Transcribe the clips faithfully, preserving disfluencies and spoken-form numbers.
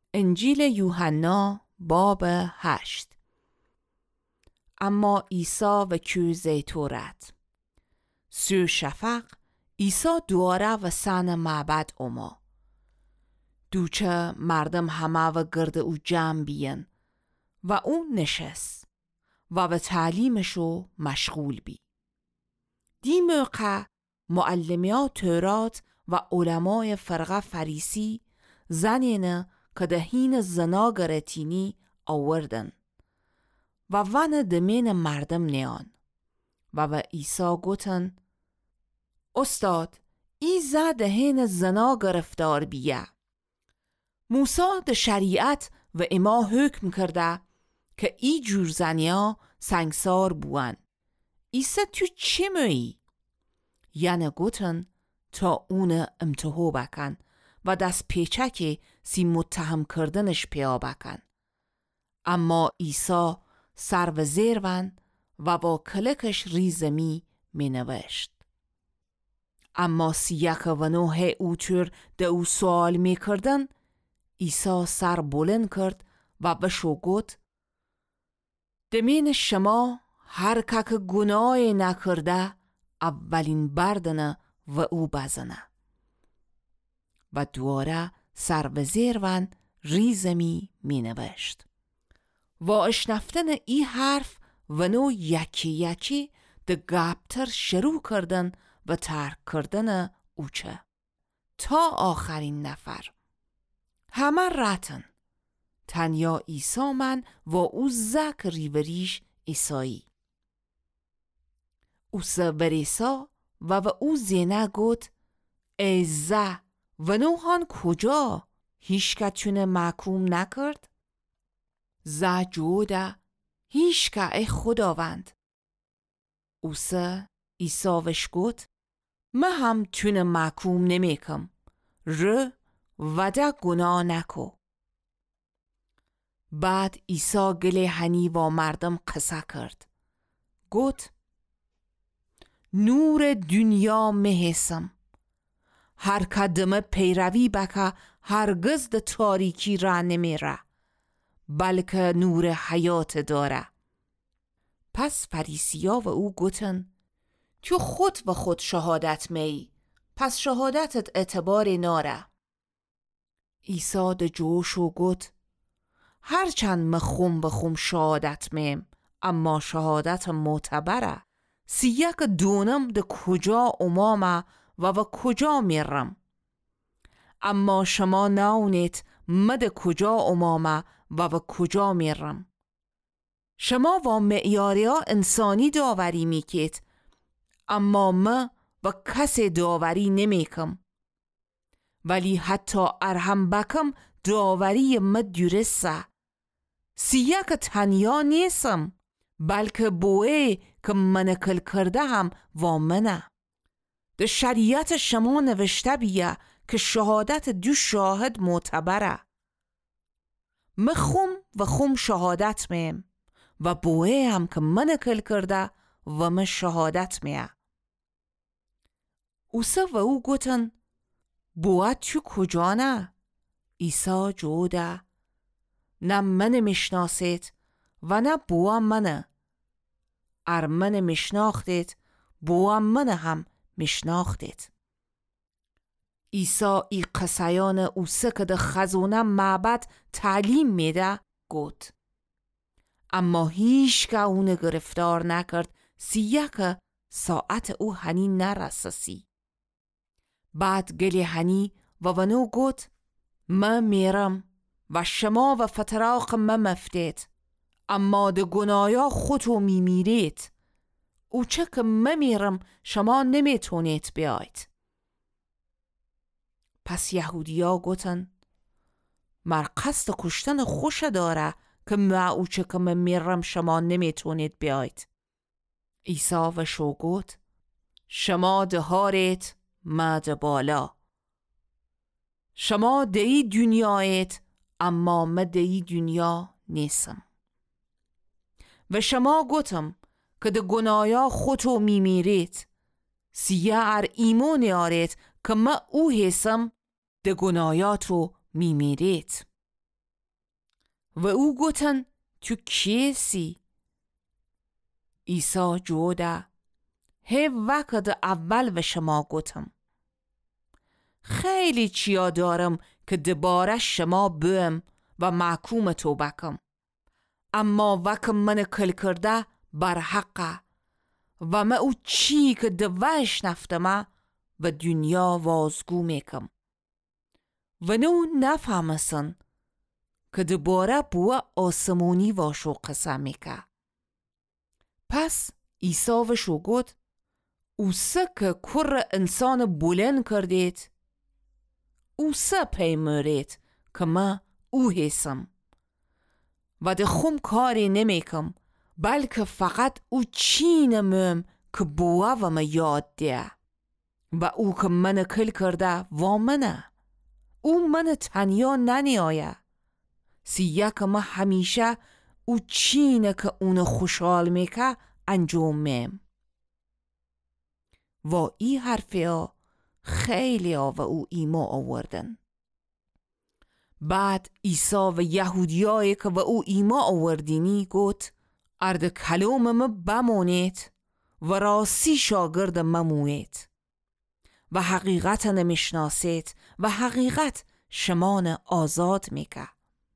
انجیل یوحنا باب هشت. اما عیسی و کوی زیتورت سوی شفق عیسی دواره و سن معبد اما دوچه مردم همه و گرد او جمع بیین و او نشست و به تعلیمشو مشغول بی. دی موقع معلمیا تورات و علمای فرقه فریسی زنینه که دهین زنا گرتینی آوردن و ون دمین مردم نیان و و عیسی گوتن استاد ای زه دهین زنا گرفتار بیه. موسی ده شریعت و اما حکم کرده که ای جور زنیا سنگسار بوان. عیسی تو چی مویی؟ یعنی گوتن تا اون امتحو بکن و دست پیچکی سی متهم کردنش پیا بکن. اما عیسی سر و زیر ون و با کلکش ریزمی می نوشت. اما سی یک و نوه اوتر ده او سوال می کردن، عیسی سر بلند کرد و بشو گوت دمین شما هر که گناه نکرده اولین بردنه و او بزنه. و دواره سر و زیر ون ریزمی می نوشت. و اشنفتن ای حرف و نو یکی یکی ده گابتر شروع کردن و ترک کردن اوچه تا آخرین نفر. همه رتن تنیا عیسی من و او زک ریوریش عیسایی. او سبریسا و و او زینه گوت ای زه و نوحان کجا؟ هیچ کتونه محکوم نکرد؟ زه جوده هیچ که ای خداوند. او سه عیساوش گوت من هم تونه محکوم نمیکم. ر و ده گناه نکو. بعد عیسی گله هنی و مردم قصه کرد. گوت نور دنیا مهسم. هر کدم پیروی بکه هرگز ده تاریکی را نمیره بلکه نور حیات داره. پس فریسیا و او گوتن تو خود و خود شهادت می پس شهادتت اعتبار ناره. عیسی ده جوش و گوت هرچند مخوم بخوم شهادت میم اما شهادت معتبره. سی یک دونم ده کجا امامه و و کجا میرم. اما شما ناونید مده کجا امامه و و کجا میرم. شما و معیاریا انسانی داوری میکید اما ما و کسی داوری نمیکم. ولی حتی ارهم بکم داوری ما درسته. سی یک تنیا نیستم بلکه بوئه که منکل کرده هم و منه. ده شریعت شما نوشته بیه که شهادت دو شاهد معتبره. مخوم و خوم شهادت میم و بوئه هم که منکل کرده و من شهادت میه. اوسه و او گوتن بوئه تو کجا نه؟ عیسی جوده نه من میشناسید و نه بوئه منه. ار من میشناختید بوئه من هم میشناختید. عیسی ای قصیان اوسه که ده خزونه معبد تعلیم میده گوت. اما هیچ که اونه گرفتار نکرد سی یک ساعت او هنی نرسسی. بعد گلی هنی و ونو گوت من میرم و شما و فتراق من مفتید اما ده گنایا خودو میمیرید. او چه که من میرم شما نمیتونید بیاید. پس یهودیا گوتن مر قصد کشتن خوش داره که ما او چه که من میرم شما نمیتونید بیاید. عیسی و شو گوت شما دهارید ما ده بالا. شما دهی دنیایید اما ما دهی دنیا نیستم. و شما گوتم که ده گنایا خودو میمیرید. سیه ار ایمون یارید که ما او هستم ده گنایاتو میمیرید. و او گوتن تو کیسی؟ ایسا جوده هی وقت اول و شما گوتم خیلی چیا دارم که دوباره شما بیم و محکوم تو بکم، اما وکم من کل کرده بر حقه و ما او چی که دوش نفتمه و دنیا وازگو میکم و نو نفهمسن که دوباره بوا آسمونی واشو قسم میکه. پس ایسا وشو گفت او سه که کر انسان بلند کردید او سه پیمورید که ما او هستم و ده خم کاری نمیکم، بلکه فقط او چی نمیم که بوا و ما یاد ده و او که من کل کرده و منه او من تنیا ننیایه سیه که ما همیشه او چینه که اون خوشحال میکه انجام میم. و ای حرفی ها خیلی ها و او ایما آوردن. بعد ایسا و یهودیایی که و او ایما آوردینی گفت ارد کلوم ما بمونید و راستی شاگرد مموید و حقیقت نمیشناسید و حقیقت شمان آزاد میکه.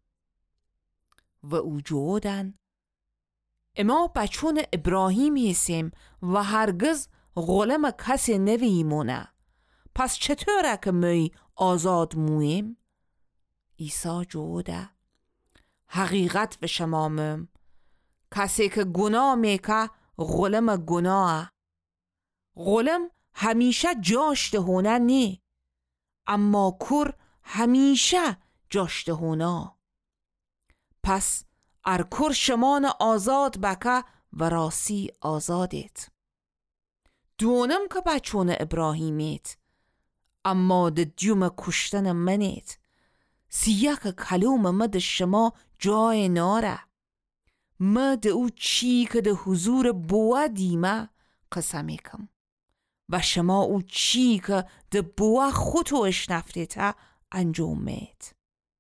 و او جودن اما بچون ابراهیم هستیم و هرگز غلام کسی نویمونه، پس چطوره که می آزاد مویم؟ ایسا جوده حقیقت به شما میم کسی که گناه میکه غلام گناه. غلام همیشه جاش دهونه نی، اما کر همیشه جاش دهونه. پس ار کر شمان آزاد بکه و راسی آزادید. دونم که بچون ابراهیمیت، اما ده دیوم کشتن منید سیه که کلوم مد شما جای ناره. مد او چی که ده حضور بوا دیمه قسمی کم و شما او چی که ده بوا خودو اشنفتیته انجام مید.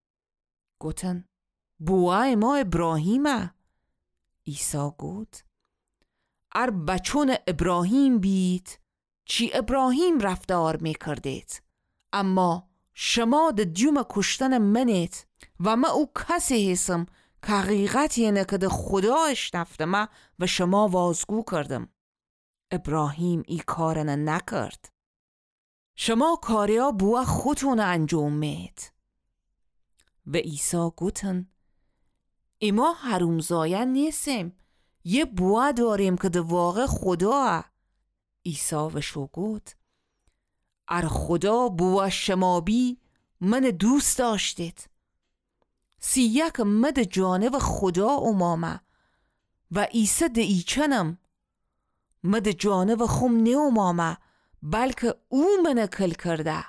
گوتن بوا ما ابراهیمه. ایسا گوت ار بچون ابراهیم بید چی ابراهیم رفتار میکردید، اما شما ده دیوم کشتن منید و ما او کسی هستم که حقیقتی اینه که ده خدا اشنفتمه و شما وازگو کردم. ابراهیم ای کارنه نکرد. شما کاریا بوا خودتون انجام مید. و ایسا گوتن اما حرومزاین نیستیم، یه بوا داریم که ده واقع خدا. ایسا وشو گوت ار خدا بوا شما بی من دوست داشتید سیه که مد جانب خدا امامه و ایسا ده ایچنم مد جانب خم نه امامه بلکه او من کل کرده.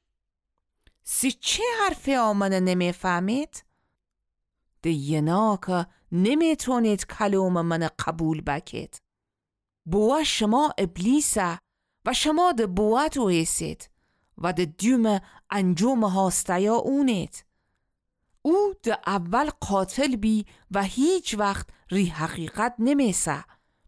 سی چه حرفی آمنه نمی فهمید؟ ده ینا که نمیتونید کلوم من قبول بکید. بوا شما ابلیسه و شما ده بوا تو هستید و ده دیوم انجام هاسته یا اونید. او ده اول قاتل بی و هیچ وقت ری حقیقت نمیسه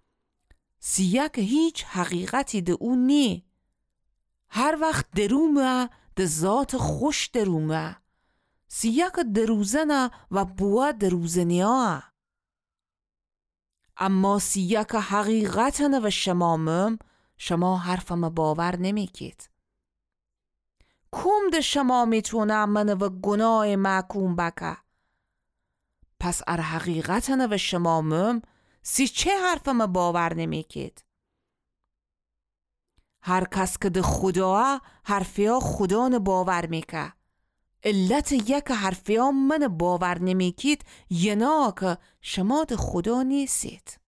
سیه که هیچ حقیقتی ده او نی. هر وقت درومه ده ذات خوش درومه سیه که دروزنه و بوا دروزنیه. اما سیه که حقیقتنه و شما مم شما حرفم باور نمیکید. کم ده شما میتونه منه و گناه محکوم بکه؟ پس ار حقیقتنه و شما مم سی چه حرفم باور نمیکید؟ هر کس که ده خدا حرفیا خدا نه باور میکه. علت یک حرفیا من باور نمیکید ینا که شما ده خدا نیستید.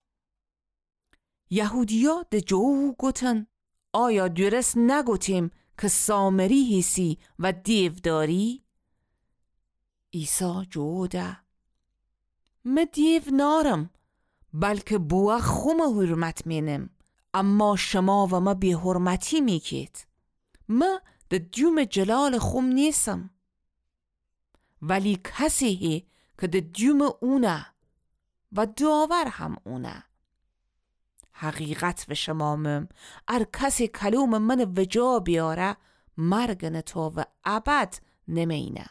یهودیا ده جو گوتن آیا درست نگوتیم که سامری هستی و دیو داری؟ ایسا جو ده من دیو نارم بلکه بوا خوم حرمت مینم، اما شما و ما بی حرمتی میکید. ما ده دیوم جلال خوم نیستم، ولی کسی که ده دیوم اونه و داور هم اونه. حقیقت و شمامم ار کسی کلوم من وجا بیاره مرگن تا و ابد نمینه.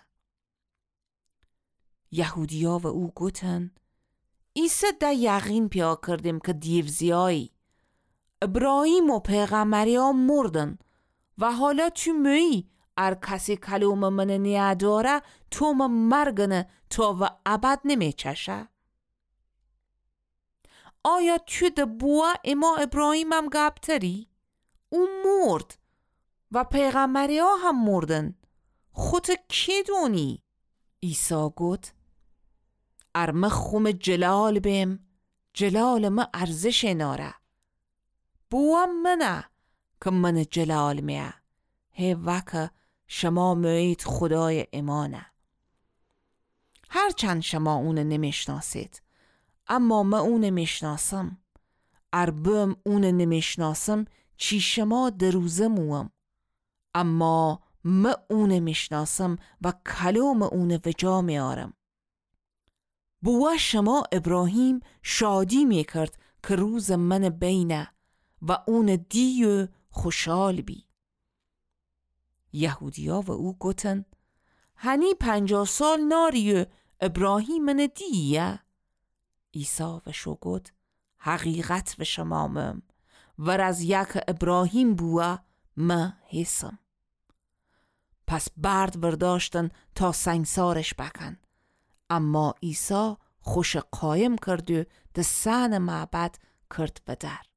یهودیا و او گوتن ایسا ده یقین پیا کردیم که دیوزیایی ابراهیم و پیغمبری ها مردن و حالا تو می ار کسی کلوم من نیاداره تو من مرگنه تا و ابد نمی چشه. آیا تو ده بوا اما ابراهیم هم گبتری؟ او مرد و پیغمبری ها هم مردن. خود کی دونی؟ عیسی گفت ار مخوم جلال بیم جلال ما ارزش ناره. بوا منه که من جلال میه هی وکه شما میید خدای امانه. هرچند شما اون نمیشناسید اما من اون میشناسم. ار بم اون نمیشناسم چی شما دروزه موام. اما من اون میشناسم و کلوم اون وجا میارم. بوا شما ابراهیم شادی میکرد که روز من بینه و اون دیو خوشحال بی. یهودیا و او گوتن هنی پنجاه سال ناریو ابراهیم من دیه. عیسی و شو گوت حقیقت و شمامم ور از یک ابراهیم بوا ما حسم. پس برد ورداشتن تا سنگسارش بکن. اما عیسی خوش قایم کرد و ده سن معبد کرد به در.